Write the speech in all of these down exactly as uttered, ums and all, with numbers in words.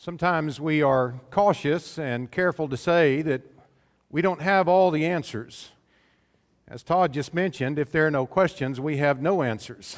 Sometimes we are cautious and careful to say that we don't have all the answers. As Todd just mentioned, if there are no questions, we have no answers.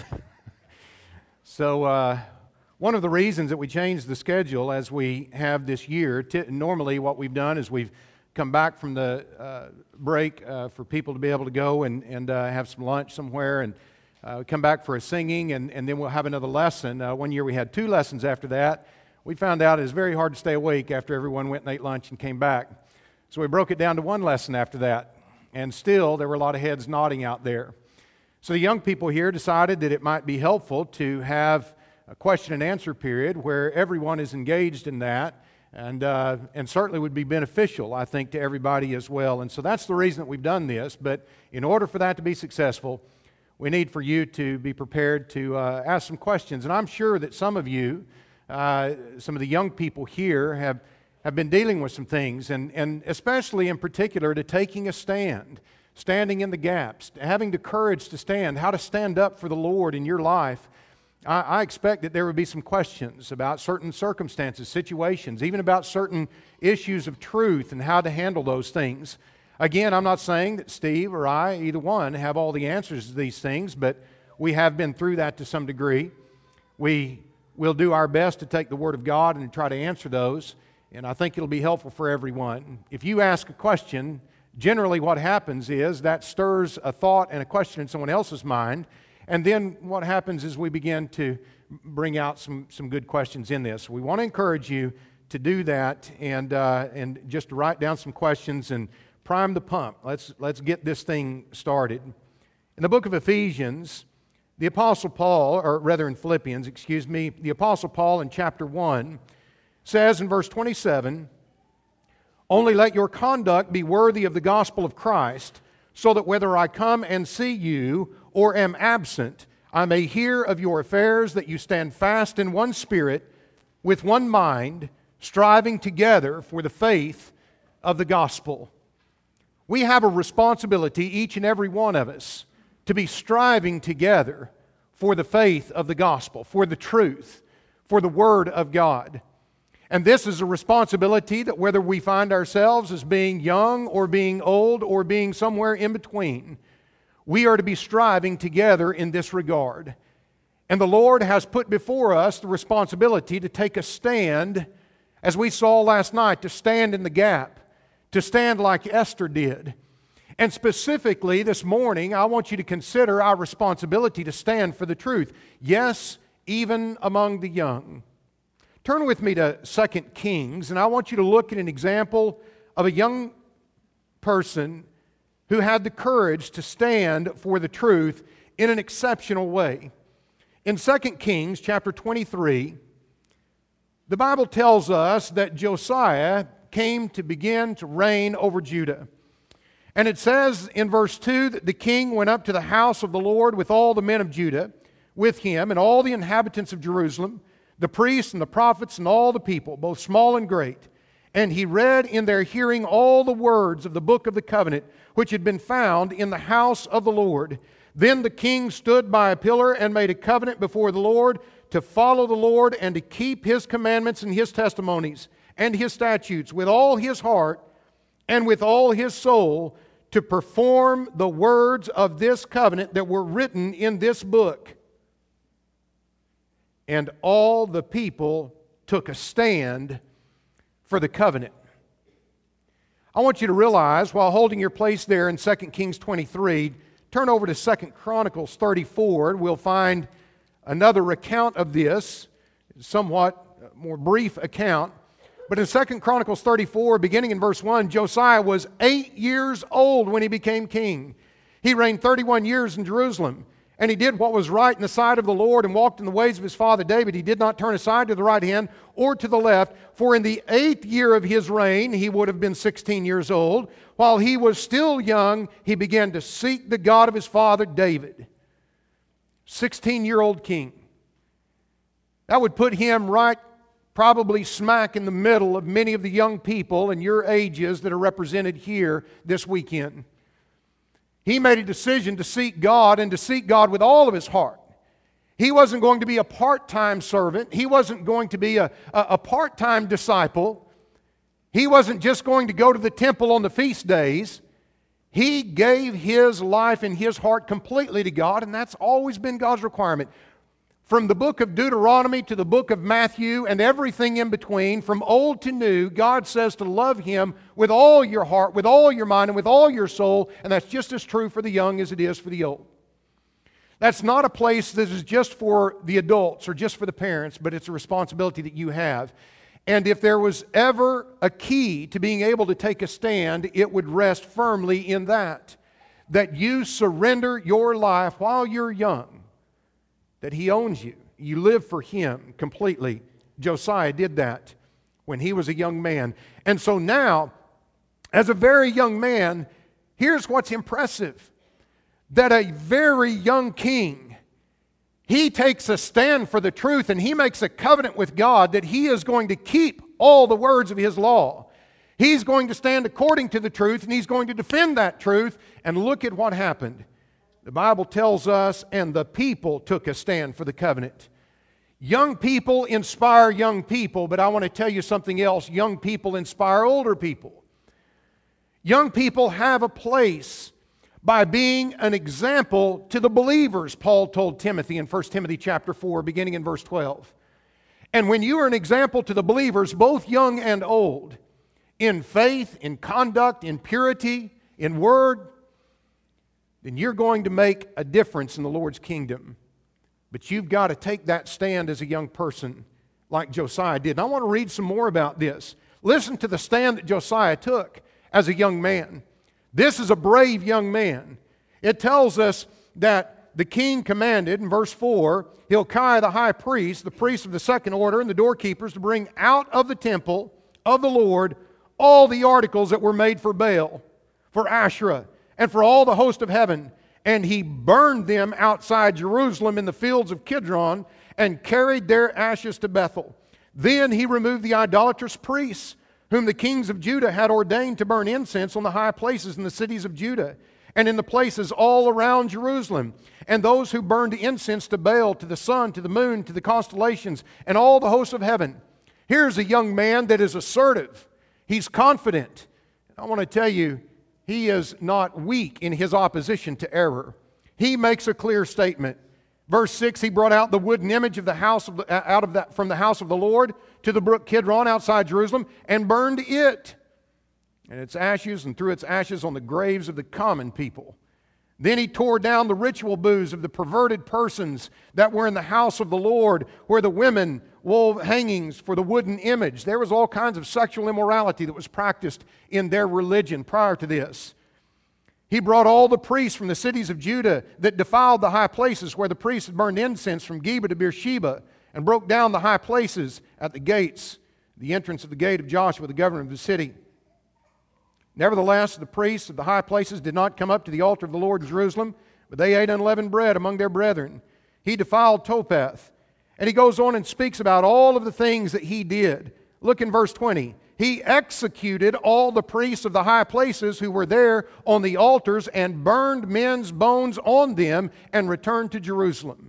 so uh, one of the reasons that we changed the schedule as we have this year, t- normally what we've done is we've come back from the uh, break uh, for people to be able to go and, and uh, have some lunch somewhere, and uh, come back for a singing, and, and then we'll have another lesson. Uh, one year we had two lessons after that. We found out it was very hard to stay awake after everyone went and ate lunch and came back. So we broke it down to one lesson after that. And still, there were a lot of heads nodding out there. So the young people here decided that it might be helpful to have a question and answer period where everyone is engaged in that, and uh, and certainly would be beneficial, I think, to everybody as well. And so that's the reason that we've done this. But in order for that to be successful, we need for you to be prepared to uh, ask some questions. And I'm sure that some of you, uh, some of the young people here, have have been dealing with some things, and, and especially in particular to taking a stand, standing in the gaps, having the courage to stand, how to stand up for the Lord in your life. I, I expect that there would be some questions about certain circumstances, situations, even about certain issues of truth and how to handle those things. Again, I'm not saying that Steve or I, either one, have all the answers to these things, but we have been through that to some degree. We will do our best to take the Word of God and try to answer those. And I think it'll be helpful for everyone. If you ask a question, generally what happens is that stirs a thought and a question in someone else's mind. And then what happens is we begin to bring out some, some good questions in this. We want to encourage you to do that and uh, and just to write down some questions and prime the pump. Let's, let's get this thing started. In the book of Ephesians, the Apostle Paul, or rather in Philippians, excuse me, the Apostle Paul in chapter one, says in verse twenty-seven, "Only let your conduct be worthy of the gospel of Christ, so that whether I come and see you or am absent, I may hear of your affairs, that you stand fast in one spirit, with one mind, striving together for the faith of the gospel." We have a responsibility, each and every one of us, to be striving together for the faith of the gospel, for the truth, for the Word of God. And this is a responsibility that whether we find ourselves as being young or being old or being somewhere in between, we are to be striving together in this regard. And the Lord has put before us the responsibility to take a stand, as we saw last night, to stand in the gap, to stand like Esther did. And specifically this morning, I want you to consider our responsibility to stand for the truth. Yes, even among the young. Turn with me to Second Kings, and I want you to look at an example of a young person who had the courage to stand for the truth in an exceptional way. In Second Kings chapter twenty-three, the Bible tells us that Josiah came to begin to reign over Judah. And it says in verse two that the king went up to the house of the Lord with all the men of Judah with him and all the inhabitants of Jerusalem, the priests and the prophets and all the people, both small and great. And he read in their hearing all the words of the book of the covenant, which had been found in the house of the Lord. Then the king stood by a pillar and made a covenant before the Lord to follow the Lord and to keep His commandments and His testimonies and His statutes with all his heart and with all his soul, to perform the words of this covenant that were written in this book. And all the people took a stand for the covenant. I want you to realize, while holding your place there in Second Kings twenty-three, turn over to Second Chronicles thirty-four, and we'll find another account of this, somewhat more brief account. But in Second Chronicles thirty-four, beginning in verse one, Josiah was eight years old when he became king. He reigned thirty-one years in Jerusalem. And he did what was right in the sight of the Lord and walked in the ways of his father David. He did not turn aside to the right hand or to the left. For in the eighth year of his reign, he would have been sixteen years old. While he was still young, he began to seek the God of his father David. sixteen-year-old king. That would put him right probably smack in the middle of many of the young people in your ages that are represented here this weekend. He made a decision to seek God and to seek God with all of his heart. He wasn't going to be a part-time servant. He wasn't going to be a, a, a part-time disciple. He wasn't just going to go to the temple on the feast days. He gave his life and his heart completely to God, and that's always been God's requirement. From the book of Deuteronomy to the book of Matthew and everything in between, from old to new, God says to love Him with all your heart, with all your mind, and with all your soul, and that's just as true for the young as it is for the old. That's not a place that is just for the adults or just for the parents, but it's a responsibility that you have. And if there was ever a key to being able to take a stand, it would rest firmly in that. That you surrender your life while you're young. That He owns you. You live for Him completely. Josiah did that when he was a young man. And so now, as a very young man, here's what's impressive. That a very young king, he takes a stand for the truth and he makes a covenant with God that he is going to keep all the words of His law. He's going to stand according to the truth and he's going to defend that truth. And look at what happened. The Bible tells us, and the people took a stand for the covenant. Young people inspire young people, but I want to tell you something else. Young people inspire older people. Young people have a place by being an example to the believers, Paul told Timothy in First Timothy chapter four, beginning in verse twelve. And when you are an example to the believers, both young and old, in faith, in conduct, in purity, in word, then you're going to make a difference in the Lord's kingdom. But you've got to take that stand as a young person like Josiah did. And I want to read some more about this. Listen to the stand that Josiah took as a young man. This is a brave young man. It tells us that the king commanded, in verse four, Hilkiah the high priest, the priest of the second order, and the doorkeepers to bring out of the temple of the Lord all the articles that were made for Baal, for Asherah, and for all the host of heaven. And he burned them outside Jerusalem in the fields of Kidron and carried their ashes to Bethel. Then he removed the idolatrous priests whom the kings of Judah had ordained to burn incense on the high places in the cities of Judah and in the places all around Jerusalem, and those who burned incense to Baal, to the sun, to the moon, to the constellations, and all the hosts of heaven. Here's a young man that is assertive. He's confident. I want to tell you, he is not weak in his opposition to error. He makes a clear statement. Verse six, he brought out the wooden image of the house of the, out of that from the house of the Lord to the brook Kidron outside Jerusalem and burned it and its ashes and threw its ashes on the graves of the common people. Then he tore down the ritual booths of the perverted persons that were in the house of the Lord, where the women wove hangings for the wooden image. There was all kinds of sexual immorality that was practiced in their religion prior to this. He brought all the priests from the cities of Judah that defiled the high places where the priests had burned incense from Geba to Beersheba, and broke down the high places at the gates, the entrance of the gate of Joshua, the governor of the city. Nevertheless, the priests of the high places did not come up to the altar of the Lord in Jerusalem, but they ate unleavened bread among their brethren. He defiled Topheth. And he goes on and speaks about all of the things that he did. Look in verse twenty. He executed all the priests of the high places who were there on the altars and burned men's bones on them and returned to Jerusalem.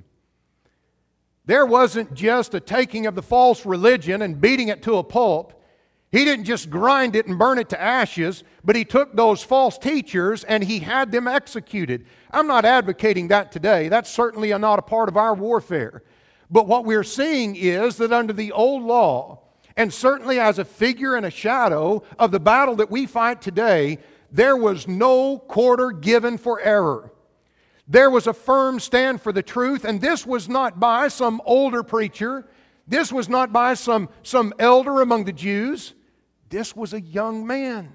There wasn't just a taking of the false religion and beating it to a pulp. He didn't just grind it and burn it to ashes, but he took those false teachers and he had them executed. I'm not advocating that today. That's certainly not a part of our warfare. But what we're seeing is that under the old law, and certainly as a figure and a shadow of the battle that we fight today, there was no quarter given for error. There was a firm stand for the truth, and this was not by some older preacher. This was not by some, some elder among the Jews. This was a young man.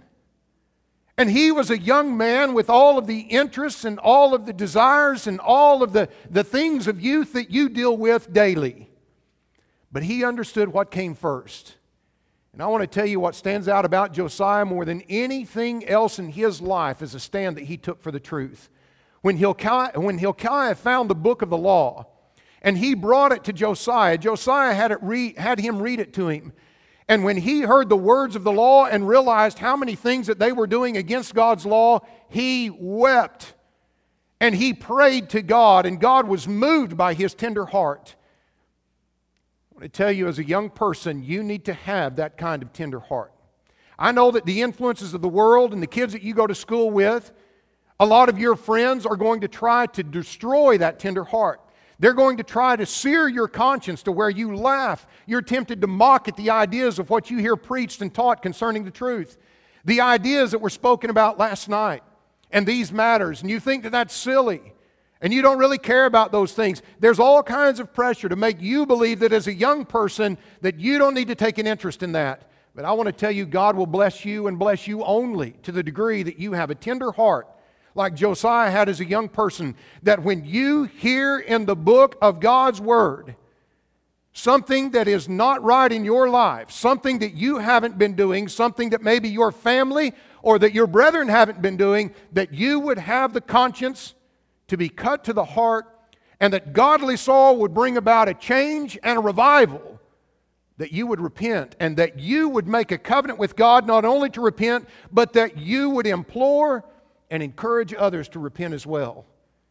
And he was a young man with all of the interests and all of the desires and all of the, the things of youth that you deal with daily. But he understood what came first. And I want to tell you what stands out about Josiah more than anything else in his life is a stand that he took for the truth. When Hilkiah, when Hilkiah found the book of the law and he brought it to Josiah, Josiah had, it read, had him read it to him. And when he heard the words of the law and realized how many things that they were doing against God's law, he wept. and he prayed to God, and God was moved by his tender heart. I want to tell you, as a young person, you need to have that kind of tender heart. I know that the influences of the world and the kids that you go to school with, a lot of your friends are going to try to destroy that tender heart. They're going to try to sear your conscience to where you laugh. You're tempted to mock at the ideas of what you hear preached and taught concerning the truth. The ideas that were spoken about last night and these matters, and you think that that's silly. And you don't really care about those things. There's all kinds of pressure to make you believe that as a young person that you don't need to take an interest in that. But I want to tell you, God will bless you and bless you only to the degree that you have a tender heart like Josiah had as a young person, that when you hear in the book of God's Word something that is not right in your life, something that you haven't been doing, something that maybe your family or that your brethren haven't been doing, that you would have the conscience to be cut to the heart, and that godly sorrow would bring about a change and a revival, that you would repent and that you would make a covenant with God not only to repent, but that you would implore and encourage others to repent as well.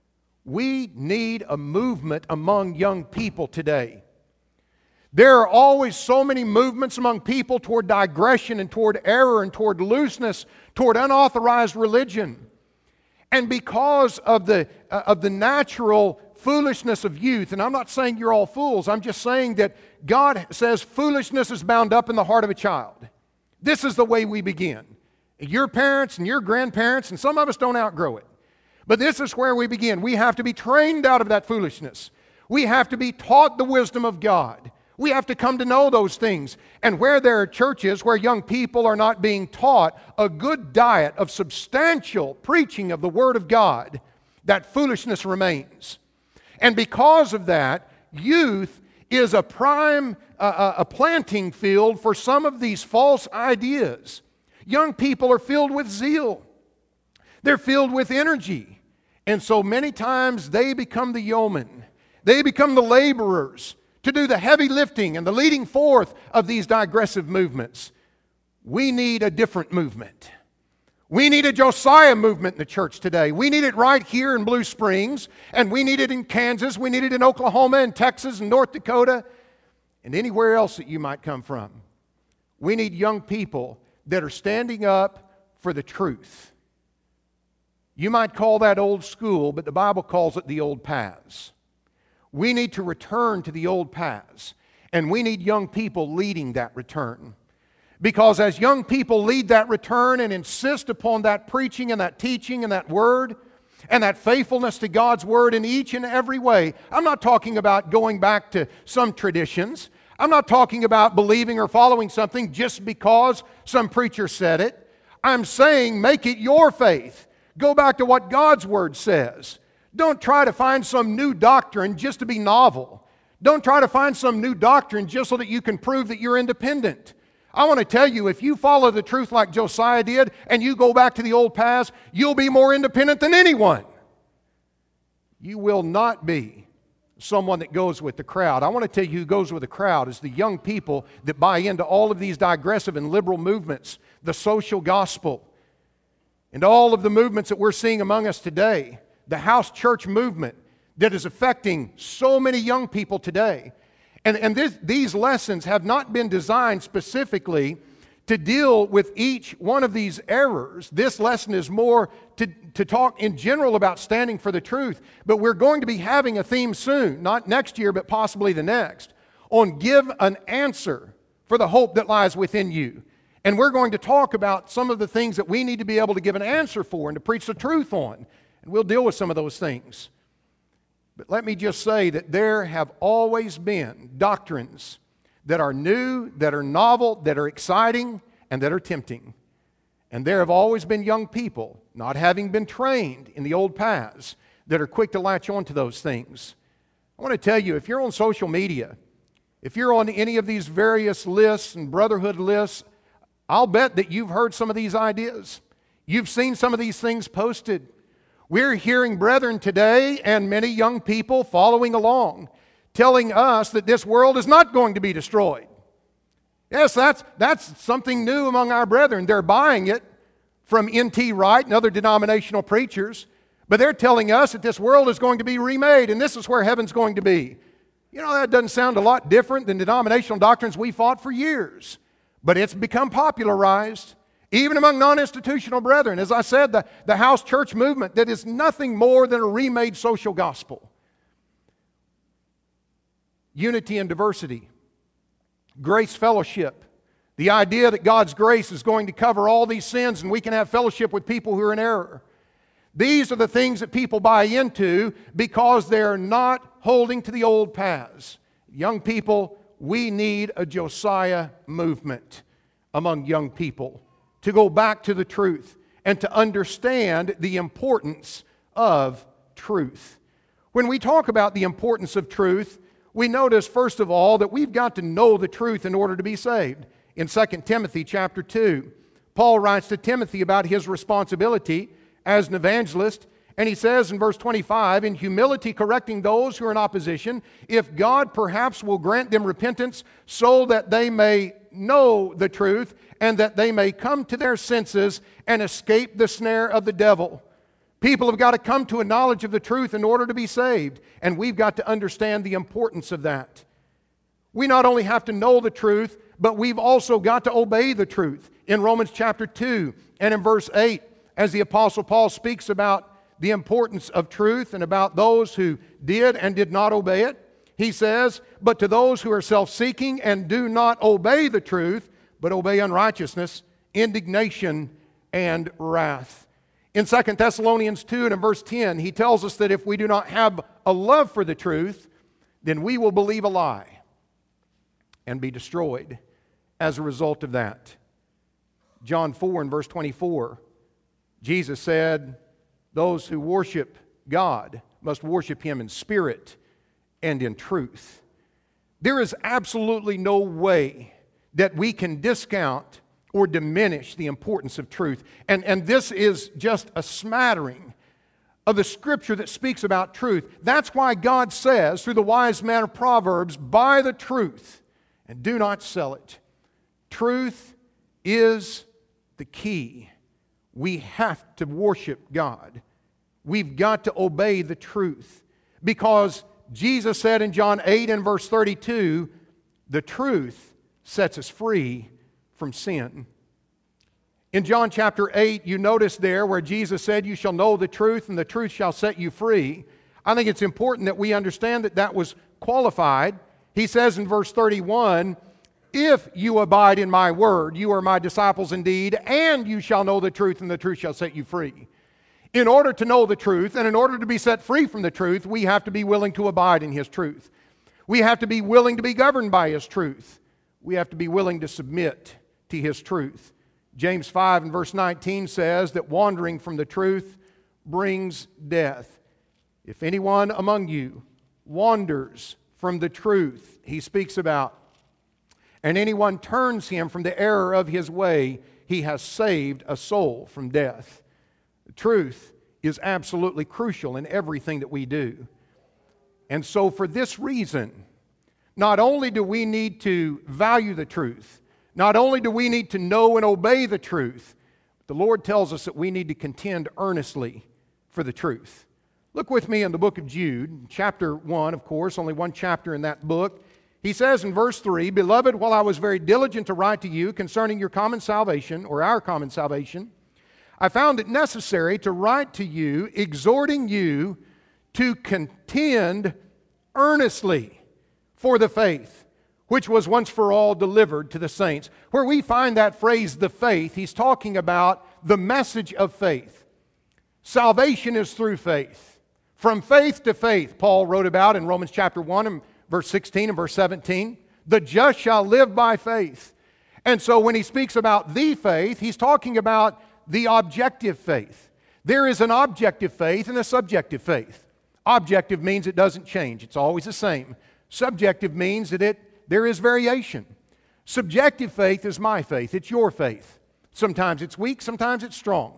We need a movement among young people today. There are always so many movements among people toward digression and toward error and toward looseness, toward unauthorized religion. And because of the, uh, of the natural foolishness of youth, and I'm not saying you're all fools, I'm just saying that God says foolishness is bound up in the heart of a child. This is the way we begin. Your parents and your grandparents, and some of us don't outgrow it. But this is where we begin. We have to be trained out of that foolishness. We have to be taught the wisdom of God. We have to come to know those things. And where there are churches where young people are not being taught a good diet of substantial preaching of the Word of God, that foolishness remains. And because of that, youth is a prime, uh, a planting field for some of these false ideas. Young people are filled with zeal. They're filled with energy. And so many times they become the yeomen. They become the laborers to do the heavy lifting and the leading forth of these digressive movements. We need a different movement. We need a Josiah movement in the church today. We need it right here in Blue Springs, and we need it in Kansas. We need it in Oklahoma and Texas and North Dakota and anywhere else that you might come from. We need young people that are standing up for the truth. You might call that old school, but the Bible calls it the old paths. We need to return to the old paths, and we need young people leading that return. Because as young people lead that return and insist upon that preaching and that teaching and that word and that faithfulness to God's Word in each and every way, I'm not talking about going back to some traditions. I'm not talking about believing or following something just because some preacher said it. I'm saying make it your faith. Go back to what God's Word says. Don't try to find some new doctrine just to be novel. Don't try to find some new doctrine just so that you can prove that you're independent. I want to tell you, if you follow the truth like Josiah did and you go back to the old paths, you'll be more independent than anyone. You will not be someone that goes with the crowd. I want to tell you who goes with the crowd is the young people that buy into all of these digressive and liberal movements, the social gospel, and all of the movements that we're seeing among us today, the house church movement that is affecting so many young people today. And, and this, these lessons have not been designed specifically to deal with each one of these errors. This lesson is more to, to talk in general about standing for the truth. But we're going to be having a theme soon, not next year, but possibly the next, on give an answer for the hope that lies within you. And we're going to talk about some of the things that we need to be able to give an answer for and to preach the truth on. And we'll deal with some of those things. But let me just say that there have always been doctrines that are new, that are novel, that are exciting, and that are tempting. And there have always been young people, not having been trained in the old paths, that are quick to latch on to those things. I want to tell you, if you're on social media, if you're on any of these various lists and brotherhood lists, I'll bet that you've heard some of these ideas. You've seen some of these things posted. We're hearing brethren today and many young people following along, telling us that this world is not going to be destroyed. Yes, that's, that's something new among our brethren. They're buying it from N T Wright and other denominational preachers. But they're telling us that this world is going to be remade and this is where heaven's going to be. You know, that doesn't sound a lot different than denominational doctrines we fought for years. But it's become popularized, even among non-institutional brethren. As I said, the, the house church movement, that is nothing more than a remade social gospel. Unity and diversity. Grace fellowship. The idea that God's grace is going to cover all these sins and we can have fellowship with people who are in error. These are the things that people buy into because they're not holding to the old paths. Young people, we need a Josiah movement among young people to go back to the truth and to understand the importance of truth. When we talk about the importance of truth, we notice, first of all, that we've got to know the truth in order to be saved. In Second Timothy chapter two, Paul writes to Timothy about his responsibility as an evangelist, and he says in verse twenty-five, in humility correcting those who are in opposition, if God perhaps will grant them repentance so that they may know the truth and that they may come to their senses and escape the snare of the devil. People have got to come to a knowledge of the truth in order to be saved, and we've got to understand the importance of that. We not only have to know the truth, but we've also got to obey the truth. In Romans chapter two and in verse eight, as the Apostle Paul speaks about the importance of truth and about those who did and did not obey it, he says, but to those who are self-seeking and do not obey the truth, but obey unrighteousness, indignation, and wrath. In Second Thessalonians two and in verse ten, he tells us that if we do not have a love for the truth, then we will believe a lie and be destroyed as a result of that. John four and verse twenty-four, Jesus said, those who worship God must worship Him in spirit and in truth. There is absolutely no way that we can discount or diminish the importance of truth. And, and this is just a smattering of the Scripture that speaks about truth. That's why God says, through the wise man of Proverbs, buy the truth and do not sell it. Truth is the key. We have to worship God. We've got to obey the truth. Because Jesus said in John eight and verse thirty-two, the truth sets us free from sin. In John chapter eight, you notice there where Jesus said, you shall know the truth and the truth shall set you free. I think it's important that we understand that that was qualified. He says in verse thirty-one, if you abide in my word, you are my disciples indeed, and you shall know the truth, and the truth shall set you free. In order to know the truth, and in order to be set free from the truth, we have to be willing to abide in His truth. We have to be willing to be governed by His truth. We have to be willing to submit to His truth. James five and verse nineteen says that wandering from the truth brings death. If anyone among you wanders from the truth He speaks about, and anyone turns him from the error of his way, he has saved a soul from death. The truth is absolutely crucial in everything that we do. And so for this reason, not only do we need to value the truth, not only do we need to know and obey the truth, the Lord tells us that we need to contend earnestly for the truth. Look with me in the book of Jude, chapter one, of course, only one chapter in that book. He says in verse three, Beloved, while I was very diligent to write to you concerning your common salvation, or our common salvation, I found it necessary to write to you, exhorting you to contend earnestly for the faith, which was once for all delivered to the saints. Where we find that phrase, the faith, he's talking about the message of faith. Salvation is through faith. From faith to faith, Paul wrote about in Romans chapter one and verse sixteen and verse seventeen, the just shall live by faith. And so when he speaks about the faith, he's talking about the objective faith. There is an objective faith and a subjective faith. Objective means it doesn't change. It's always the same. Subjective means that it there is variation. Subjective faith is my faith. It's your faith. Sometimes it's weak, sometimes it's strong.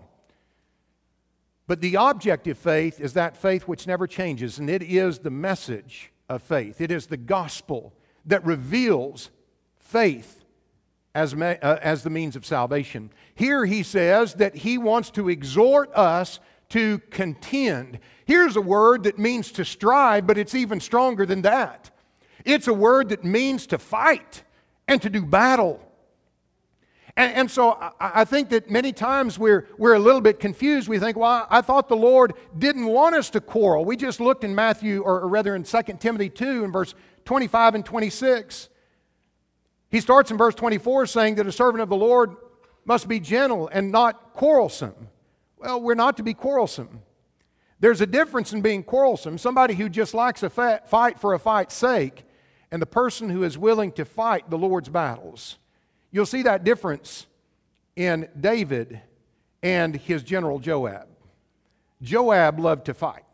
But the objective faith is that faith which never changes, and it is the message of faith. It is the gospel that reveals faith as, me, uh, as the means of salvation. Here he says that he wants to exhort us to contend. Here's a word that means to strive, but it's even stronger than that. It's a word that means to fight and to do battle. And, and so I, I think that many times we're, we're a little bit confused. We think, well, I thought the Lord didn't want us to quarrel. We just looked in Matthew, or, or rather in Second Timothy two, in verse twenty-five and twenty-six. He starts in verse twenty-four saying that a servant of the Lord must be gentle and not quarrelsome. Well, we're not to be quarrelsome. There's a difference in being quarrelsome, somebody who just likes a fight for a fight's sake, and the person who is willing to fight the Lord's battles. You'll see that difference in David and his general Joab. Joab loved to fight.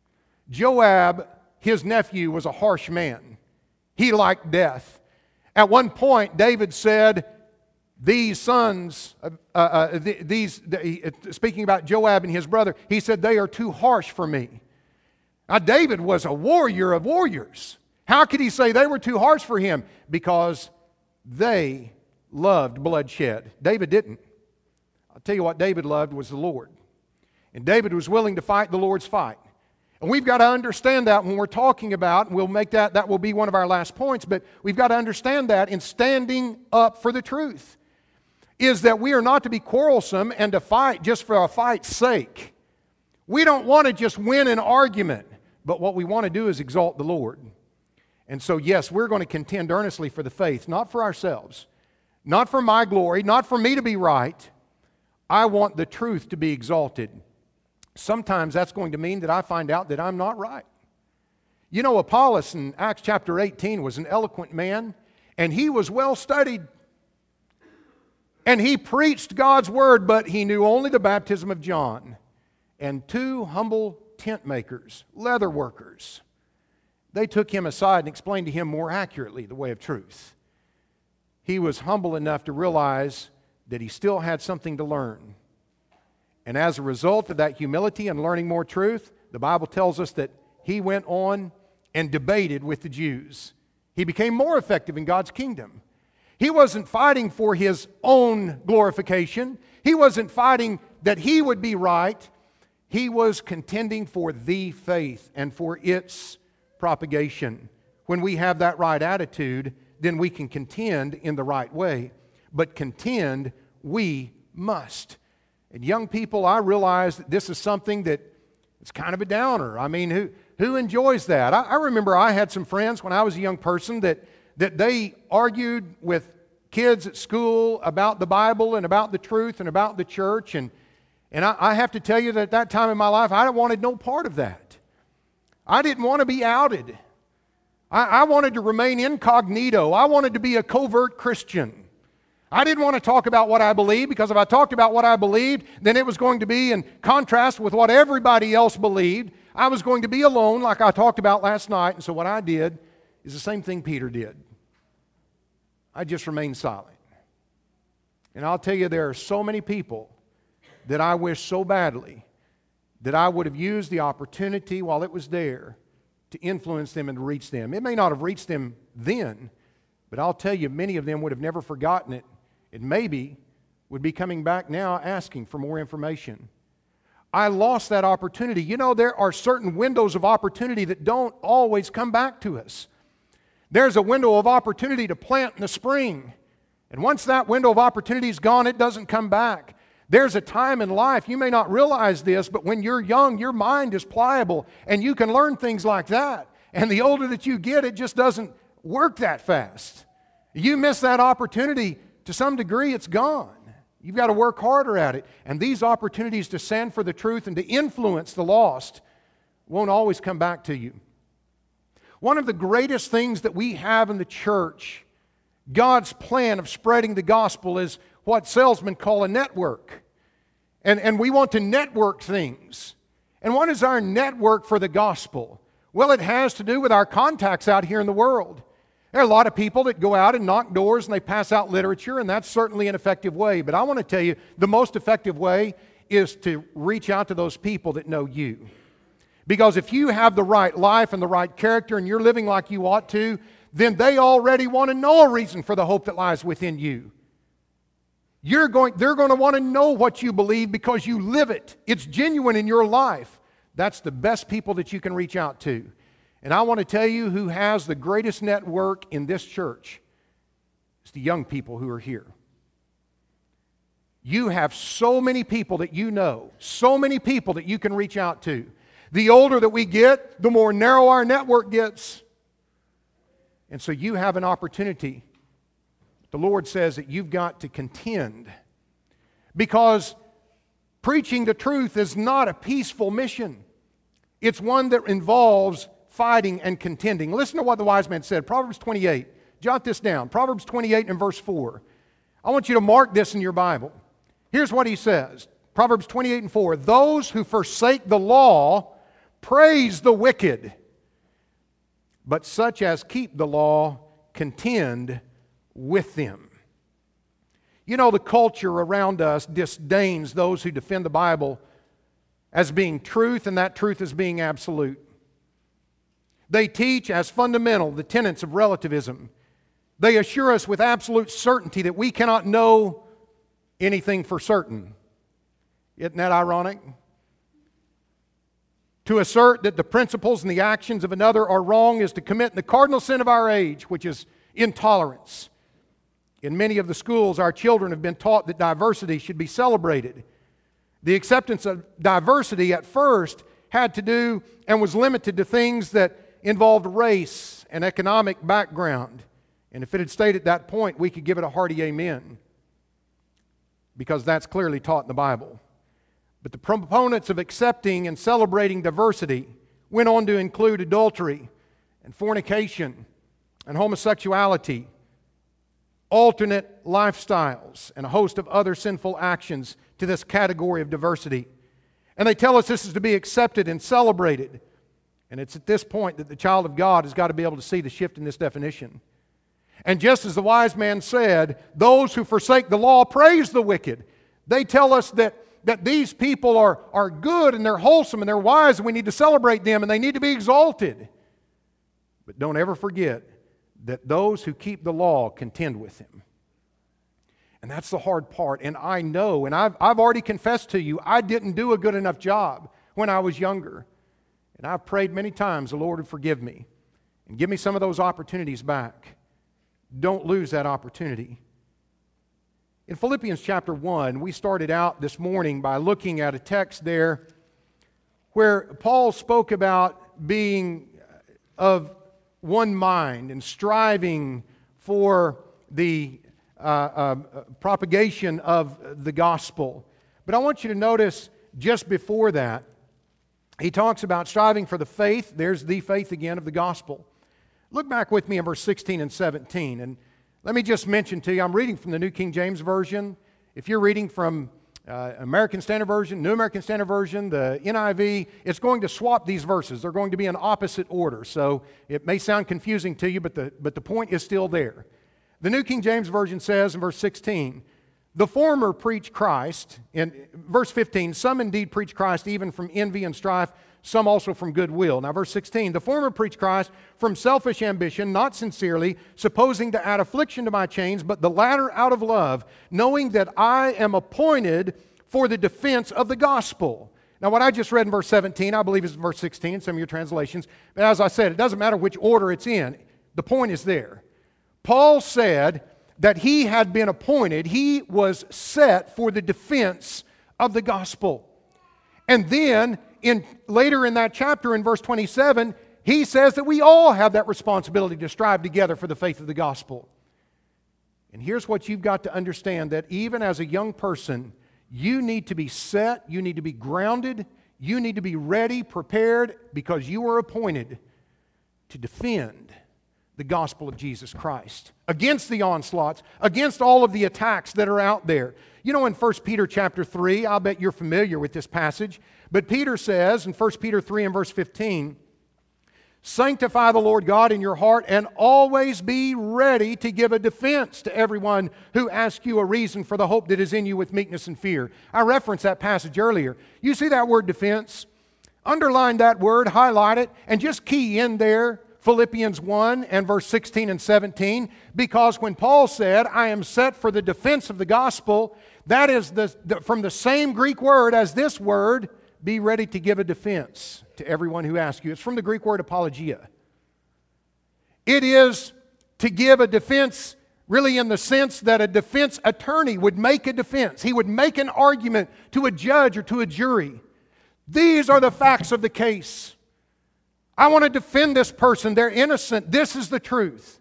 Joab, his nephew, was a harsh man. He liked death. At one point, David said, these sons, uh, uh, these, the, speaking about Joab and his brother, he said, they are too harsh for me. Now, David was a warrior of warriors. How could he say they were too harsh for him? Because they loved bloodshed. David didn't. I'll tell you what David loved was the Lord. And David was willing to fight the Lord's fight. And we've got to understand that when we're talking about, and we'll make that, that will be one of our last points, but we've got to understand that in standing up for the truth, is that we are not to be quarrelsome and to fight just for a fight's sake. We don't want to just win an argument, but what we want to do is exalt the Lord. And so, yes, we're going to contend earnestly for the faith, not for ourselves, not for my glory, not for me to be right. I want the truth to be exalted. Sometimes that's going to mean that I find out that I'm not right. You know, Apollos in Acts chapter eighteen was an eloquent man, and he was well studied. And he preached God's word, but he knew only the baptism of John. And two humble tent makers, leather workers, they took him aside and explained to him more accurately the way of truth. He was humble enough to realize that he still had something to learn. And as a result of that humility and learning more truth, the Bible tells us that he went on and debated with the Jews. He became more effective in God's kingdom. He wasn't fighting for his own glorification. He wasn't fighting that he would be right. He was contending for the faith and for its propagation. When we have that right attitude, then we can contend in the right way. But contend we must. And young people, I realize that this is something that it's kind of a downer. I mean, who, who enjoys that? I, I remember I had some friends when I was a young person that that they argued with kids at school about the Bible and about the truth and about the church. And, and I, I have to tell you that at that time in my life, I wanted no part of that. I didn't want to be outed. I, I wanted to remain incognito. I wanted to be a covert Christian. I didn't want to talk about what I believed, because if I talked about what I believed, then it was going to be in contrast with what everybody else believed. I was going to be alone, like I talked about last night. And so what I did is the same thing Peter did. I just remained silent. And I'll tell you, there are so many people that I wish so badly that I would have used the opportunity while it was there to influence them and to reach them. It may not have reached them then, but I'll tell you, many of them would have never forgotten it, and maybe would be coming back now asking for more information. I lost that opportunity. You know, there are certain windows of opportunity that don't always come back to us. There's a window of opportunity to plant in the spring. And once that window of opportunity is gone, it doesn't come back. There's a time in life, you may not realize this, but when you're young, your mind is pliable, and you can learn things like that. And the older that you get, it just doesn't work that fast. You miss that opportunity, to some degree, it's gone. You've got to work harder at it. And these opportunities to stand for the truth and to influence the lost won't always come back to you. One of the greatest things that we have in the church, God's plan of spreading the gospel, is what salesmen call a network. And, and we want to network things. And what is our network for the gospel? Well, it has to do with our contacts out here in the world. There are a lot of people that go out and knock doors and they pass out literature, and that's certainly an effective way. But I want to tell you, the most effective way is to reach out to those people that know you. Because if you have the right life and the right character and you're living like you ought to, then they already want to know a reason for the hope that lies within you. You're going, they're going to want to know what you believe because you live it. It's genuine in your life. That's the best people that you can reach out to. And I want to tell you who has the greatest network in this church. It's the young people who are here. You have so many people that you know, so many people that you can reach out to. The older that we get, the more narrow our network gets. And so you have an opportunity. The Lord says that you've got to contend, because preaching the truth is not a peaceful mission. It's one that involves fighting and contending. Listen to what the wise man said. Proverbs twenty-eight. Jot this down. Proverbs twenty-eight and verse four. I want you to mark this in your Bible. Here's what he says. Proverbs twenty-eight and four. Those who forsake the law praise the wicked, but such as keep the law contend with them. You know, the culture around us disdains those who defend the Bible as being truth, and that truth as being absolute. They teach as fundamental the tenets of relativism. They assure us with absolute certainty that we cannot know anything for certain. Isn't that ironic? To assert that the principles and the actions of another are wrong is to commit the cardinal sin of our age, which is intolerance. In many of the schools, our children have been taught that diversity should be celebrated. The acceptance of diversity at first had to do and was limited to things that involved race and economic background. And if it had stayed at that point, we could give it a hearty amen, because that's clearly taught in the Bible. But the proponents of accepting and celebrating diversity went on to include adultery and fornication and homosexuality, alternate lifestyles, and a host of other sinful actions to this category of diversity. And they tell us this is to be accepted and celebrated. And it's at this point that the child of God has got to be able to see the shift in this definition. And just as the wise man said, those who forsake the law praise the wicked. They tell us that, that these people are, are good and they're wholesome and they're wise, and we need to celebrate them and they need to be exalted. But don't ever forget that those who keep the law contend with him. And that's the hard part. And I know, and I've, I've already confessed to you, I didn't do a good enough job when I was younger. And I've prayed many times the Lord would forgive me and give me some of those opportunities back. Don't lose that opportunity. In Philippians chapter one, we started out this morning by looking at a text there where Paul spoke about being of one mind and striving for the uh, uh, propagation of the gospel. But I want you to notice just before that, he talks about striving for the faith. There's the faith again of the gospel. Look back with me in verse sixteen and seventeen. And let me just mention to you, I'm reading from the New King James Version. If you're reading from uh, American Standard Version, New American Standard Version, the N I V, it's going to swap these verses. They're going to be in opposite order. So it may sound confusing to you, but the, but the point is still there. The New King James Version says in verse sixteen, the former preach Christ. In verse fifteen, some indeed preach Christ even from envy and strife, some also from goodwill. Now verse sixteen, the former preach Christ from selfish ambition, not sincerely, supposing to add affliction to my chains, but the latter out of love, knowing that I am appointed for the defense of the gospel. Now what I just read in verse seventeen, I believe is verse sixteen in some of your translations. But as I said, it doesn't matter which order it's in. The point is there. Paul said that he had been appointed, he was set for the defense of the gospel. And then, in later in that chapter, in verse twenty-seven, he says that we all have that responsibility to strive together for the faith of the gospel. And here's what you've got to understand, that even as a young person, you need to be set, you need to be grounded, you need to be ready, prepared, because you are appointed to defend the gospel of Jesus Christ against the onslaughts, against all of the attacks that are out there. You know, in First Peter chapter three, I'll bet you're familiar with this passage, but Peter says in First Peter three and verse fifteen, sanctify the Lord God in your heart and always be ready to give a defense to everyone who asks you a reason for the hope that is in you with meekness and fear. I referenced that passage earlier. You see that word defense? Underline that word, highlight it, and just key in there Philippians one and verse sixteen and seventeen, because when Paul said, I am set for the defense of the gospel, that is the, the, from the same Greek word as this word, be ready to give a defense to everyone who asks you. It's from the Greek word apologia. It is to give a defense really in the sense that a defense attorney would make a defense. He would make an argument to a judge or to a jury. These are the facts of the case. I want to defend this person. They're innocent. This is the truth.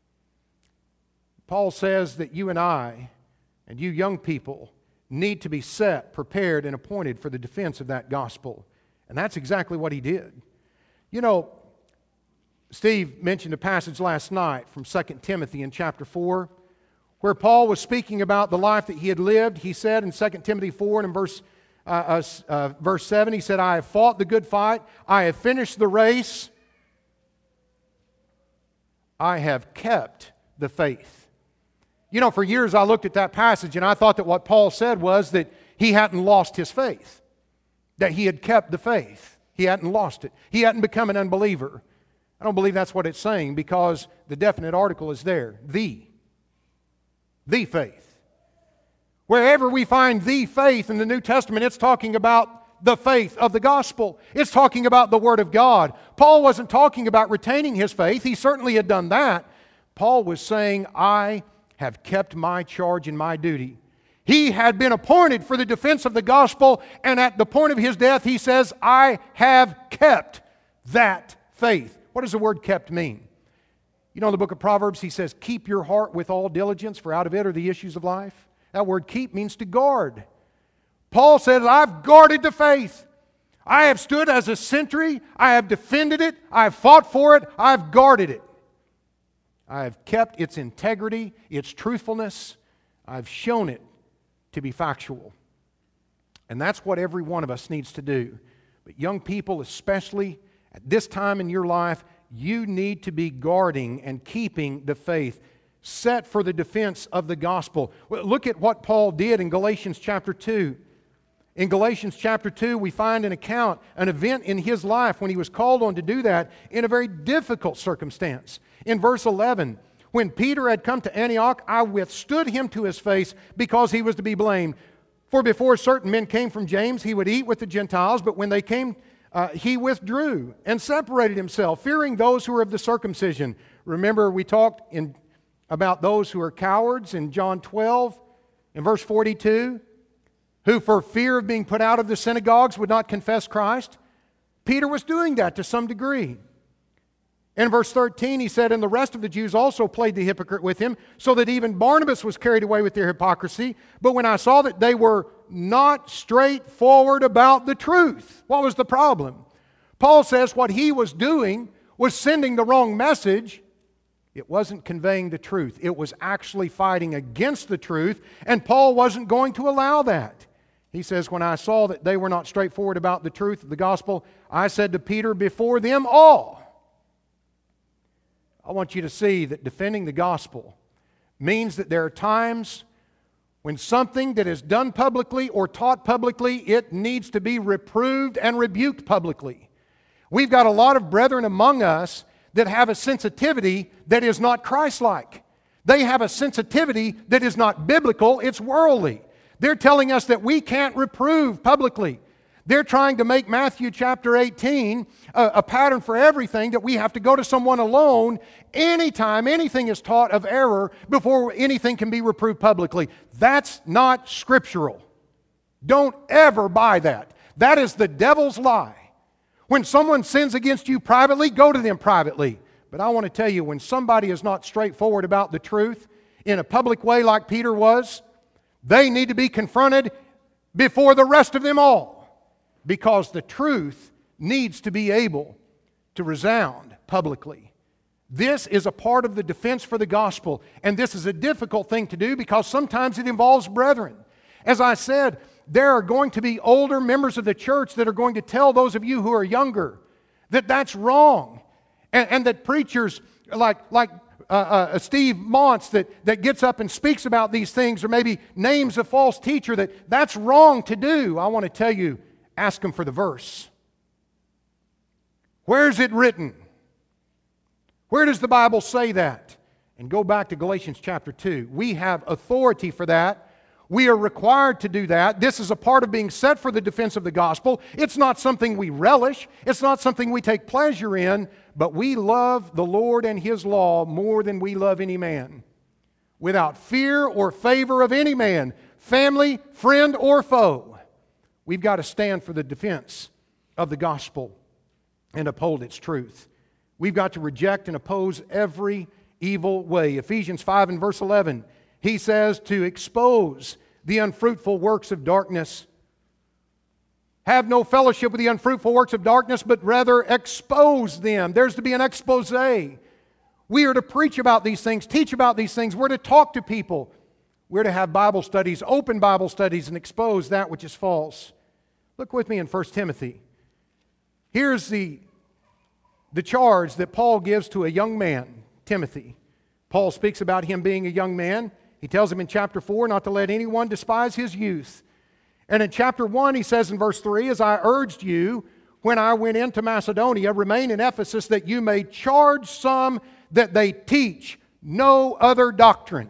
Paul says that you and I, and you young people, need to be set, prepared, and appointed for the defense of that gospel. And that's exactly what he did. You know, Steve mentioned a passage last night from Second Timothy in chapter four, where Paul was speaking about the life that he had lived. He said in Second Timothy four and in verse, uh, uh, uh, verse seven, he said, I have fought the good fight, I have finished the race, I have kept the faith. You know, for years I looked at that passage and I thought that what Paul said was that he hadn't lost his faith, that he had kept the faith. He hadn't lost it. He hadn't become an unbeliever. I don't believe that's what it's saying, because the definite article is there. The. The faith. Wherever we find the faith in the New Testament, it's talking about the faith of the gospel. It's talking about the Word of God. Paul wasn't talking about retaining his faith. He certainly had done that. Paul was saying, I have kept my charge and my duty. He had been appointed for the defense of the gospel, and at the point of his death, he says, I have kept that faith. What does the word kept mean? You know, in the book of Proverbs, he says, keep your heart with all diligence, for out of it are the issues of life. That word keep means to guard. Paul said, I've guarded the faith. I have stood as a sentry. I have defended it. I have fought for it. I've guarded it. I have kept its integrity, its truthfulness. I've shown it to be factual. And that's what every one of us needs to do. But young people, especially at this time in your life, you need to be guarding and keeping the faith, set for the defense of the gospel. Well, look at what Paul did in Galatians chapter two. In Galatians chapter two, we find an account, an event in his life when he was called on to do that in a very difficult circumstance. In verse eleven, when Peter had come to Antioch, I withstood him to his face because he was to be blamed. For before certain men came from James, he would eat with the Gentiles, but when they came, uh, he withdrew and separated himself, fearing those who were of the circumcision. Remember, we talked in, about those who are cowards in John twelve, in verse forty-two, who for fear of being put out of the synagogues would not confess Christ. Peter was doing that to some degree. In verse thirteen, he said, and the rest of the Jews also played the hypocrite with him, so that even Barnabas was carried away with their hypocrisy. But when I saw that they were not straightforward about the truth, what was the problem? Paul says what he was doing was sending the wrong message. It wasn't conveying the truth. It was actually fighting against the truth, and Paul wasn't going to allow that. He says, when I saw that they were not straightforward about the truth of the gospel, I said to Peter before them all, I want you to see that defending the gospel means that there are times when something that is done publicly or taught publicly, it needs to be reproved and rebuked publicly. We've got a lot of brethren among us that have a sensitivity that is not Christ-like. They have a sensitivity that is not biblical, it's worldly. They're telling us that we can't reprove publicly. They're trying to make Matthew chapter eighteen a, a pattern for everything, that we have to go to someone alone anytime anything is taught of error before anything can be reproved publicly. That's not scriptural. Don't ever buy that. That is the devil's lie. When someone sins against you privately, go to them privately. But I want to tell you, when somebody is not straightforward about the truth in a public way like Peter was, they need to be confronted before the rest of them all. Because the truth needs to be able to resound publicly. This is a part of the defense for the gospel. And this is a difficult thing to do because sometimes it involves brethren. As I said, there are going to be older members of the church that are going to tell those of you who are younger that that's wrong. And, and that preachers like, like uh, uh, Steve Montz that, that gets up and speaks about these things, or maybe names a false teacher, that that's wrong to do. I want to tell you, ask them for the verse. Where is it written? Where does the Bible say that? And go back to Galatians chapter two. We have authority for that. We are required to do that. This is a part of being set for the defense of the gospel. It's not something we relish. It's not something we take pleasure in, but we love the Lord and His law more than we love any man. Without fear or favor of any man, family, friend, or foe, we've got to stand for the defense of the gospel and uphold its truth. We've got to reject and oppose every evil way. Ephesians five and verse eleven, he says to expose the unfruitful works of darkness. Have no fellowship with the unfruitful works of darkness, but rather expose them. There's to be an expose. We are to preach about these things, teach about these things. We're to talk to people. We're to have Bible studies, open Bible studies, and expose that which is false. Look with me in First Timothy. Here's the, the charge that Paul gives to a young man, Timothy. Paul speaks about him being a young man. He tells him in chapter four not to let anyone despise his youth. And in chapter one he says in verse three, as I urged you when I went into Macedonia, remain in Ephesus that you may charge some that they teach no other doctrine.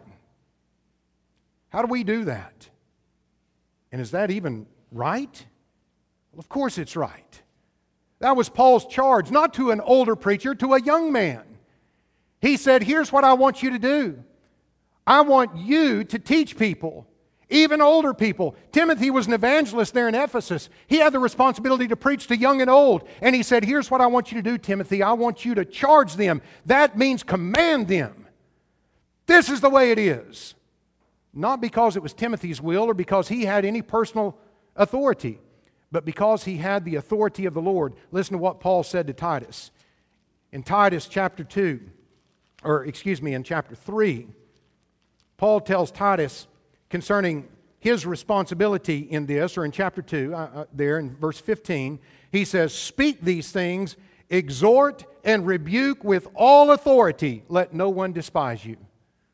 How do we do that? And is that even right? Well, of course it's right. That was Paul's charge, not to an older preacher, to a young man. He said, here's what I want you to do. I want you to teach people, even older people. Timothy was an evangelist there in Ephesus. He had the responsibility to preach to young and old. And he said, here's what I want you to do, Timothy. I want you to charge them. That means command them. This is the way it is. Not because it was Timothy's will or because he had any personal authority, but because he had the authority of the Lord. Listen to what Paul said to Titus. In Titus chapter two, or excuse me, in chapter three, Paul tells Titus concerning his responsibility in this, or in chapter two, uh, uh, there in verse fifteen, he says, speak these things, exhort and rebuke with all authority, let no one despise you.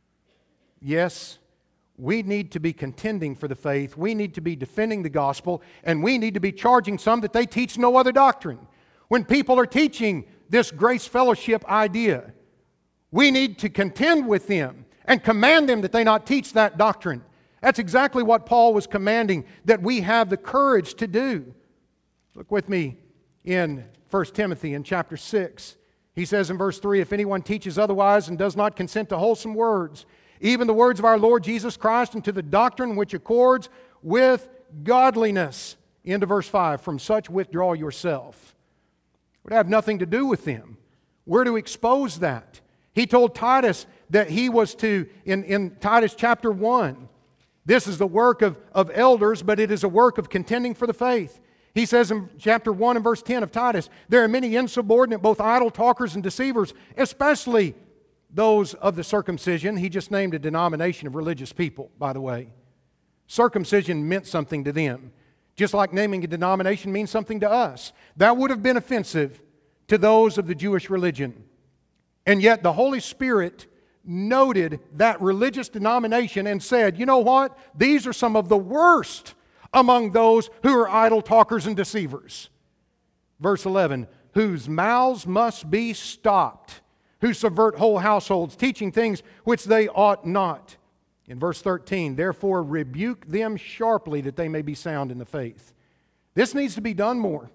Yes, we need to be contending for the faith, we need to be defending the gospel, and we need to be charging some that they teach no other doctrine. When people are teaching this grace fellowship idea, we need to contend with them and command them that they not teach that doctrine. That's exactly what Paul was commanding, that we have the courage to do. Look with me in First Timothy in chapter six. He says in verse three, if anyone teaches otherwise and does not consent to wholesome words, even the words of our Lord Jesus Christ, and to the doctrine which accords with godliness. Into verse five, from such withdraw yourself. It would have nothing to do with them. We're to expose that. He told Titus that he was to, in, in Titus chapter one, this is the work of, of elders, but it is a work of contending for the faith. He says in chapter one and verse ten of Titus, there are many insubordinate, both idle talkers and deceivers, especially those of the circumcision. He just named a denomination of religious people, by the way. Circumcision meant something to them, just like naming a denomination means something to us. That would have been offensive to those of the Jewish religion. And yet the Holy Spirit noted that religious denomination and said, you know what? These are some of the worst among those who are idle talkers and deceivers. Verse eleven, whose mouths must be stopped, who subvert whole households, teaching things which they ought not. In verse thirteen, therefore rebuke them sharply that they may be sound in the faith. This needs to be done more.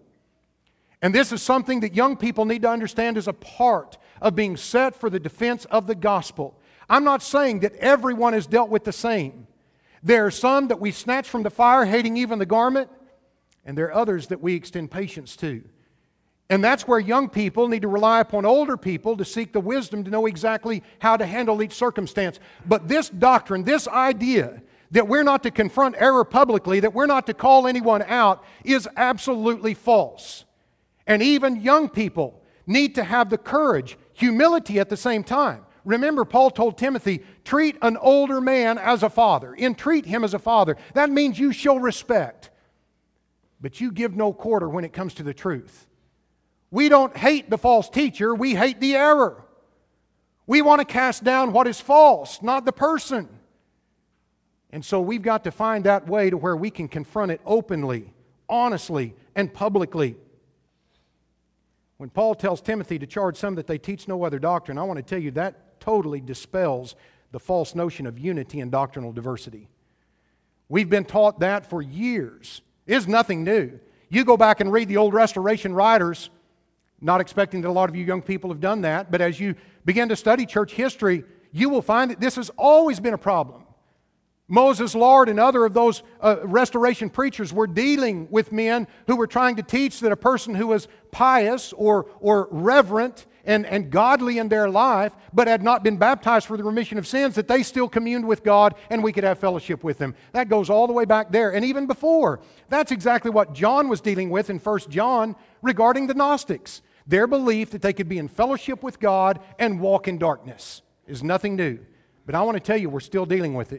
And this is something that young people need to understand as a part of being set for the defense of the gospel. I'm not saying that everyone is dealt with the same. There are some that we snatch from the fire, hating even the garment, and there are others that we extend patience to. And that's where young people need to rely upon older people to seek the wisdom to know exactly how to handle each circumstance. But this doctrine, this idea that we're not to confront error publicly, that we're not to call anyone out, is absolutely false. And even young people need to have the courage, humility at the same time. Remember, Paul told Timothy, treat an older man as a father. Entreat him as a father. That means you show respect. But you give no quarter when it comes to the truth. We don't hate the false teacher, we hate the error. We want to cast down what is false, not the person. And so we've got to find that way to where we can confront it openly, honestly, and publicly. When Paul tells Timothy to charge some that they teach no other doctrine, I want to tell you that totally dispels the false notion of unity and doctrinal diversity. We've been taught that for years. It's nothing new. You go back and read the old Restoration writers, not expecting that a lot of you young people have done that, but as you begin to study church history, you will find that this has always been a problem. Moses Lord and other of those uh, Restoration preachers were dealing with men who were trying to teach that a person who was pious or, or reverent and, and godly in their life, but had not been baptized for the remission of sins, that they still communed with God and we could have fellowship with them. That goes all the way back there. And even before, that's exactly what John was dealing with in First John regarding the Gnostics. Their belief that they could be in fellowship with God and walk in darkness is nothing new. But I want to tell you, we're still dealing with it.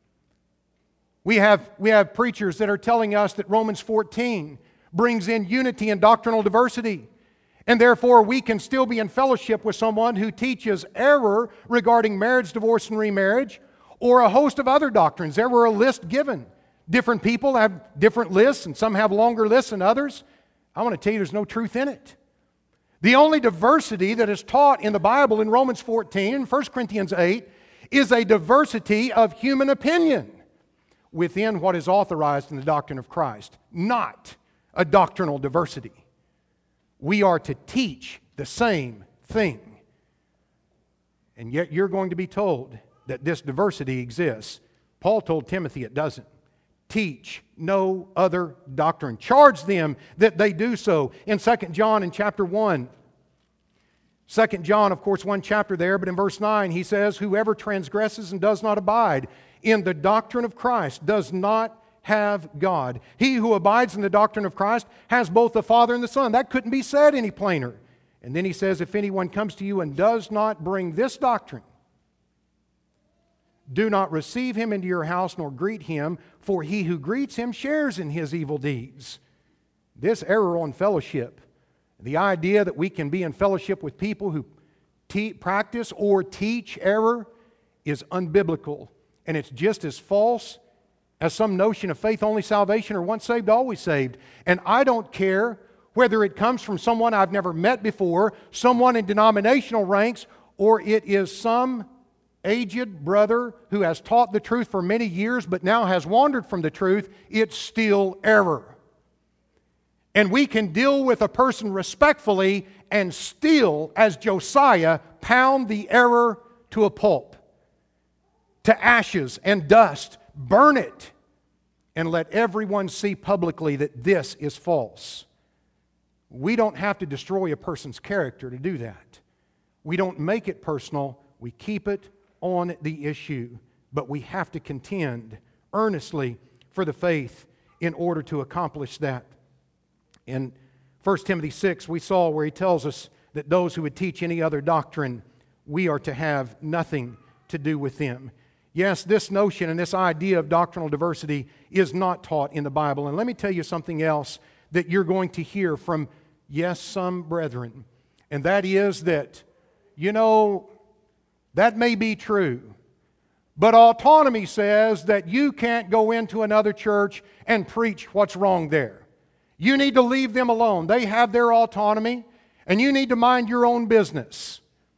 We have, we have preachers that are telling us that Romans fourteen brings in unity and doctrinal diversity. And therefore, we can still be in fellowship with someone who teaches error regarding marriage, divorce, and remarriage, or a host of other doctrines. There were a list given. Different people have different lists, and some have longer lists than others. I want to tell you there's no truth in it. The only diversity that is taught in the Bible in Romans fourteen and First Corinthians eight is a diversity of human opinion within what is authorized in the doctrine of Christ, not a doctrinal diversity. We are to teach the same thing. And yet you're going to be told that this diversity exists. Paul told Timothy it doesn't. Teach no other doctrine. Charge them that they do so. In Second John in chapter one, Second John, of course, one chapter there, but in verse nine he says, whoever transgresses and does not abide in the doctrine of Christ does not have God. He who abides in the doctrine of Christ has both the Father and the Son. That couldn't be said any plainer. And then he says, if anyone comes to you and does not bring this doctrine, do not receive him into your house nor greet him, for he who greets him shares in his evil deeds. This error on fellowship, the idea that we can be in fellowship with people who te- practice or teach error, is unbiblical. And it's just as false as some notion of faith-only salvation or once saved, always saved. And I don't care whether it comes from someone I've never met before, someone in denominational ranks, or it is some aged brother who has taught the truth for many years but now has wandered from the truth. It's still error. And we can deal with a person respectfully and still, as Josiah, pound the error to a pulp, to ashes and dust. Burn it and let everyone see publicly that this is false. We don't have to destroy a person's character to do that. We don't make it personal. We keep it on the issue. But we have to contend earnestly for the faith in order to accomplish that. In First Timothy six, we saw where he tells us that those who would teach any other doctrine, we are to have nothing to do with them. Yes, this notion and this idea of doctrinal diversity is not taught in the Bible. And let me tell you something else that you're going to hear from, yes, some brethren. And that is that, you know, that may be true. But autonomy says that you can't go into another church and preach what's wrong there. You need to leave them alone. They have their autonomy, and you need to mind your own business.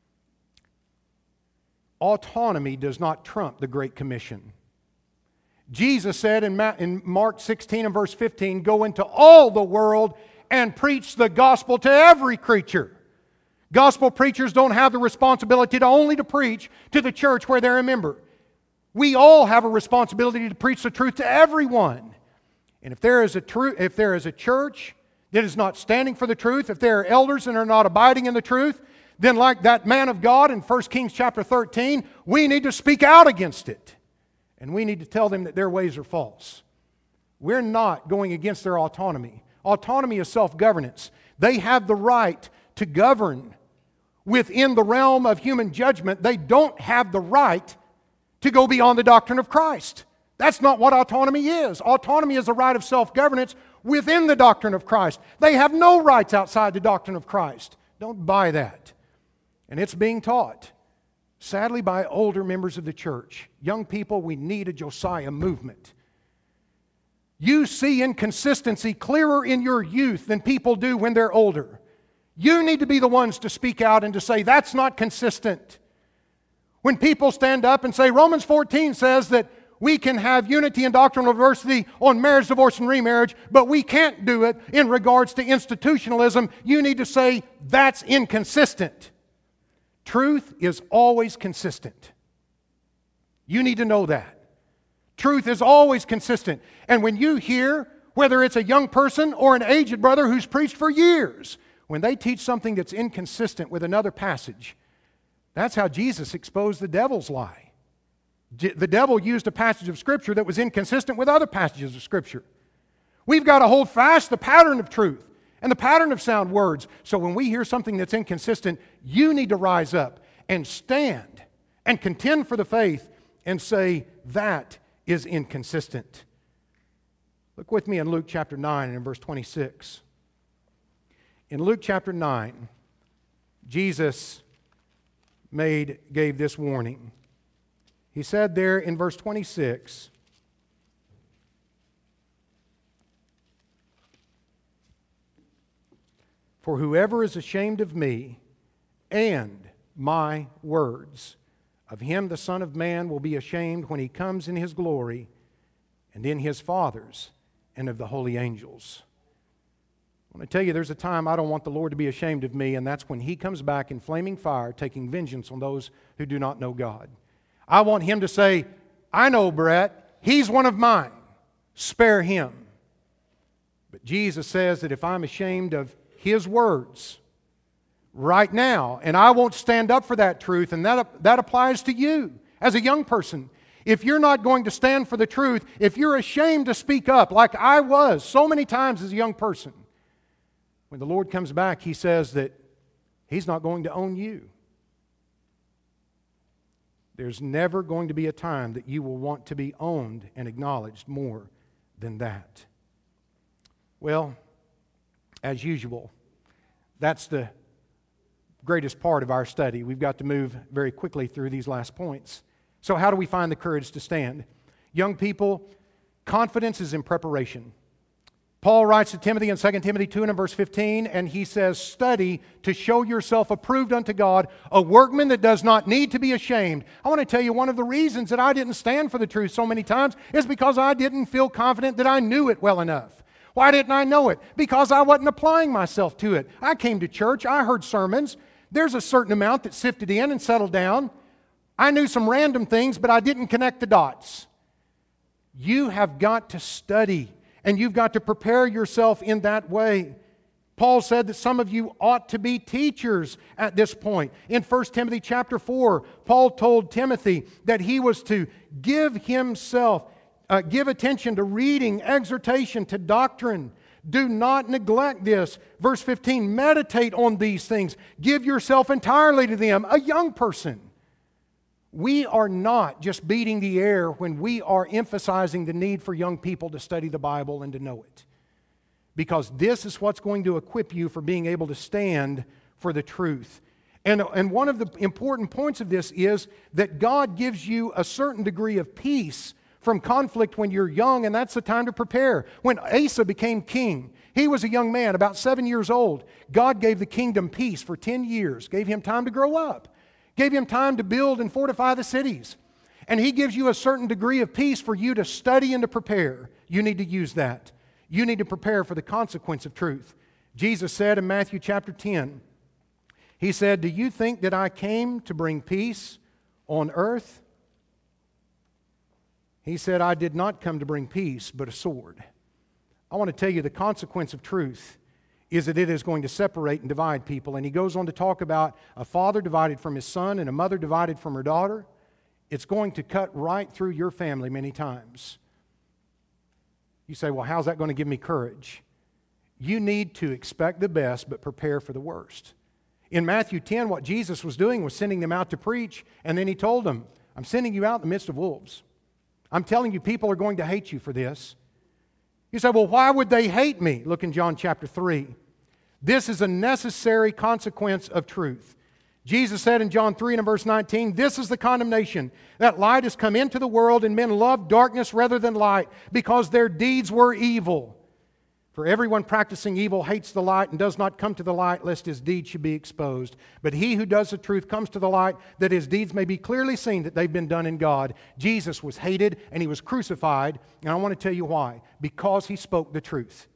Autonomy does not trump the Great Commission. Jesus said in Mark sixteen and verse fifteen, go into all the world and preach the gospel to every creature. Gospel preachers don't have the responsibility to only to preach to the church where they're a member. We all have a responsibility to preach the truth to everyone. And if there is a tru- if there is a church that is not standing for the truth, if there are elders that are not abiding in the truth, then like that man of God in First Kings chapter thirteen, we need to speak out against it. And we need to tell them that their ways are false. We're not going against their autonomy. Autonomy is self-governance. They have the right to govern within the realm of human judgment. They don't have the right to go beyond the doctrine of Christ. That's not what autonomy is. Autonomy is the right of self-governance within the doctrine of Christ. They have no rights outside the doctrine of Christ. Don't buy that. And it's being taught, sadly, by older members of the church. Young people, we need a Josiah movement. You see inconsistency clearer in your youth than people do when they're older. You need to be the ones to speak out and to say, that's not consistent. When people stand up and say, Romans fourteen says that we can have unity and doctrinal diversity on marriage, divorce, and remarriage, but we can't do it in regards to institutionalism, you need to say, that's inconsistent. Truth is always consistent. You need to know that. Truth is always consistent. And when you hear, whether it's a young person or an aged brother who's preached for years, when they teach something that's inconsistent with another passage, that's how Jesus exposed the devil's lie. The devil used a passage of Scripture that was inconsistent with other passages of Scripture. We've got to hold fast the pattern of truth and the pattern of sound words. So when we hear something that's inconsistent, you need to rise up and stand and contend for the faith and say, that is inconsistent. Look with me in Luke chapter nine and in verse twenty-six. In Luke chapter nine, Jesus made, gave this warning. He said there in verse twenty-six, for whoever is ashamed of me and my words, of him the Son of Man will be ashamed when he comes in his glory and in his Father's and of the holy angels. I want to tell you, there's a time I don't want the Lord to be ashamed of me, and that's when He comes back in flaming fire, taking vengeance on those who do not know God. I want Him to say, I know Brett, he's one of mine. Spare him. But Jesus says that if I'm ashamed of His words right now, and I won't stand up for that truth, and that, that applies to you as a young person. If you're not going to stand for the truth, if you're ashamed to speak up like I was so many times as a young person, when the Lord comes back, He says that He's not going to own you. There's never going to be a time that you will want to be owned and acknowledged more than that. Well, as usual, that's the greatest part of our study. We've got to move very quickly through these last points. So how do we find the courage to stand? Young people, confidence is in preparation. Paul writes to Timothy in Second Timothy two and in verse fifteen, and he says, study to show yourself approved unto God, a workman that does not need to be ashamed. I want to tell you, one of the reasons that I didn't stand for the truth so many times is because I didn't feel confident that I knew it well enough. Why didn't I know it? Because I wasn't applying myself to it. I came to church, I heard sermons. There's a certain amount that sifted in and settled down. I knew some random things, but I didn't connect the dots. You have got to study. And you've got to prepare yourself in that way. Paul said that some of you ought to be teachers at this point. In First Timothy chapter four, Paul told Timothy that he was to give himself, uh, give attention to reading, exhortation, to doctrine. Do not neglect this. Verse fifteen, meditate on these things. Give yourself entirely to them. A young person. We are not just beating the air when we are emphasizing the need for young people to study the Bible and to know it. Because this is what's going to equip you for being able to stand for the truth. And, and one of the important points of this is that God gives you a certain degree of peace from conflict when you're young, and that's the time to prepare. When Asa became king, he was a young man, about seven years old. God gave the kingdom peace for ten years, gave him time to grow up. Gave him time to build and fortify the cities. And He gives you a certain degree of peace for you to study and to prepare. You need to use that. You need to prepare for the consequence of truth. Jesus said in Matthew chapter ten, He said, do you think that I came to bring peace on earth? He said, I did not come to bring peace, but a sword. I want to tell you the consequence of truth is that it is going to separate and divide people. And He goes on to talk about a father divided from his son and a mother divided from her daughter. It's going to cut right through your family many times. You say, well, how's that going to give me courage? You need to expect the best, but prepare for the worst. In Matthew ten, what Jesus was doing was sending them out to preach, and then He told them, I'm sending you out in the midst of wolves. I'm telling you, people are going to hate you for this. You say, well, why would they hate me? Look in John chapter three. This is a necessary consequence of truth. Jesus said in John three and in verse nineteen, this is the condemnation, that light has come into the world and men love darkness rather than light because their deeds were evil. For everyone practicing evil hates the light and does not come to the light, lest his deeds should be exposed. But he who does the truth comes to the light, that his deeds may be clearly seen that they've been done in God. Jesus was hated and he was crucified, and I want to tell you why. Because he spoke the truth.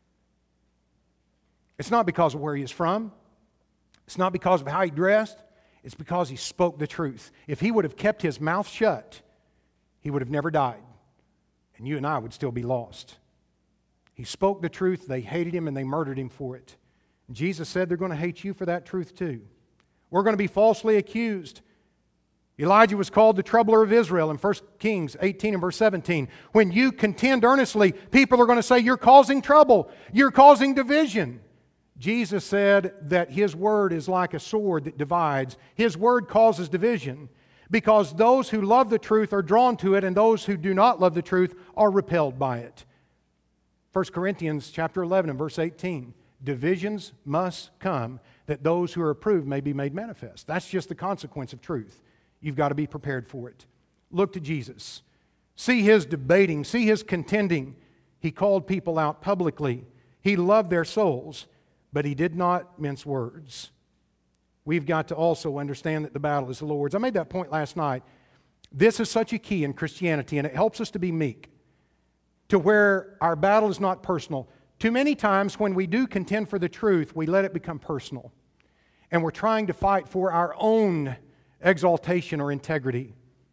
It's not because of where he is from. It's not because of how he dressed. It's because he spoke the truth. If he would have kept his mouth shut, he would have never died. And you and I would still be lost. He spoke the truth, they hated him, and they murdered him for it. And Jesus said they're going to hate you for that truth too. We're going to be falsely accused. Elijah was called the troubler of Israel in First Kings eighteen and verse seventeen. When you contend earnestly, people are going to say you're causing trouble, you're causing division. Jesus said that His word is like a sword that divides. His word causes division because those who love the truth are drawn to it, and those who do not love the truth are repelled by it. First Corinthians chapter eleven and verse eighteen. Divisions must come that those who are approved may be made manifest. That's just the consequence of truth. You've got to be prepared for it. Look to Jesus. See His debating. See His contending. He called people out publicly. He loved their souls, but He did not mince words. We've got to also understand that the battle is the Lord's. I made that point last night. This is such a key in Christianity, and it helps us to be meek, to where our battle is not personal. Too many times when we do contend for the truth, we let it become personal. And we're trying to fight for our own exaltation or integrity.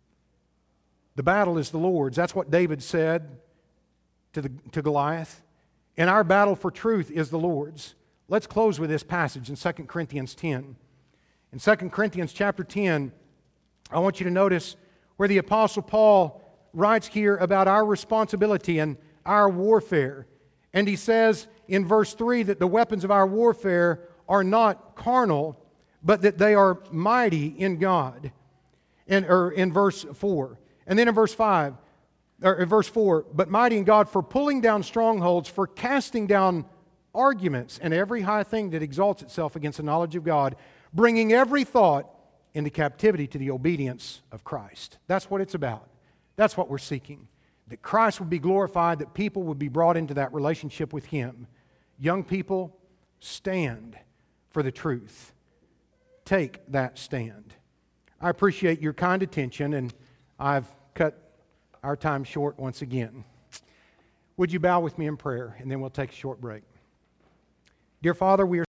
The battle is the Lord's. That's what David said to, the, to Goliath. And our battle for truth is the Lord's. Let's close with this passage in Second Corinthians ten. In Second Corinthians chapter ten, I want you to notice where the Apostle Paul writes here about our responsibility and our warfare. And he says in verse three that the weapons of our warfare are not carnal, but that they are mighty in God. And, or in verse four. And then in verse five, or in verse four, but mighty in God for pulling down strongholds, for casting down arguments and every high thing that exalts itself against the knowledge of God, bringing every thought into captivity to the obedience of Christ. That's what it's about. That's what we're seeking. That Christ would be glorified, that people would be brought into that relationship with Him. Young people, stand for the truth. Take that stand. I appreciate your kind attention, and I've cut our time short once again. Would you bow with me in prayer, and then we'll take a short break. Dear Father, we are